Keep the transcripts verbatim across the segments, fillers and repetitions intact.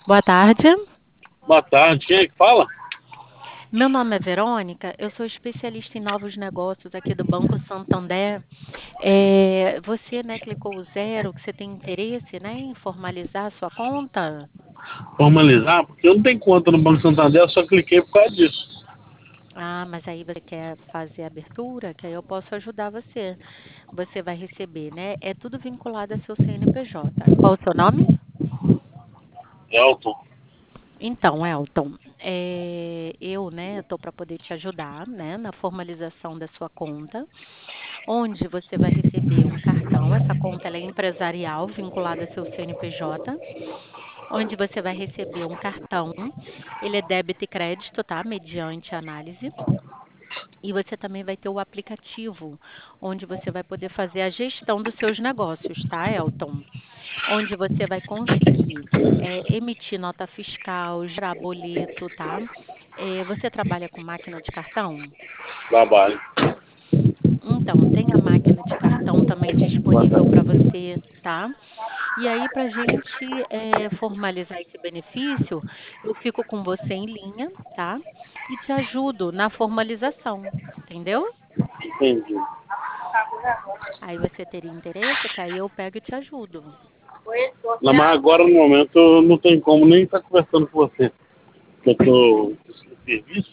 Boa tarde. Boa tarde, quem é que fala? Meu nome é Verônica, eu sou especialista em novos negócios aqui do Banco Santander. Eh, você, né, clicou o zero, que você tem interesse, né, em formalizar a sua conta? Formalizar, porque eu não tenho conta no Banco Santander, eu só cliquei por causa disso. Ah, mas aí você quer fazer a abertura, que aí eu posso ajudar você. Você vai receber, né? É tudo vinculado a seu C N P J. Qual o seu nome? Elton, Então, Elton, eh, eu, né, estou para poder te ajudar, né, na formalização da sua conta, onde você vai receber um cartão. Essa conta ela é empresarial, vinculada ao seu C N P J, onde você vai receber um cartão. Ele é débito e crédito, tá? Mediante análise. E você também vai ter o aplicativo, onde você vai poder fazer a gestão dos seus negócios, tá, Elton? Onde você vai conseguir eh, emitir nota fiscal, gerar boleto, tá? Eh, você trabalha com máquina de cartão? trabalho. Então, tem a máquina de cartão também Boa disponível para tarde. você, tá? E aí, para a gente eh, formalizar esse benefício, eu fico com você em linha, tá? E te ajudo na formalização, entendeu? Entendi. Aí você teria interesse, que aí eu pego e te ajudo. Não, mas agora no momento não tem como nem estar conversando com você. Eu estou no serviço,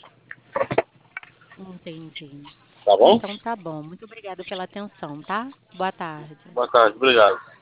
Entendi. tá bom? Então tá bom. Muito obrigada pela atenção, tá? Boa tarde. Boa tarde, obrigado.